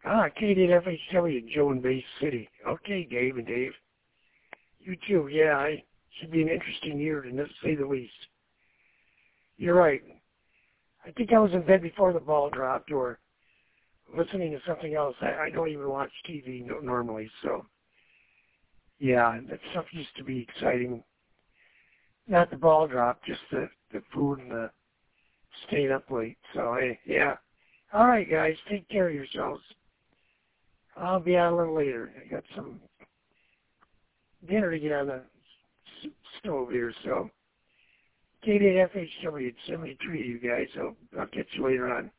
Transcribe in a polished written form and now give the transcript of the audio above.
K8FHW, Joe in Bay City. Okay, Dave and Dave. You too, yeah, it should be an interesting year to say the least. You're right. I think I was in bed before the ball dropped or listening to something else. I don't even watch TV normally, so yeah, that stuff used to be exciting. Not the ball drop, just the food and the staying up late. So, yeah. All right, guys, take care of yourselves. I'll be out a little later. I got some dinner to get on the stove here, so K8FHW, it's 73 you guys, so I'll catch you later on.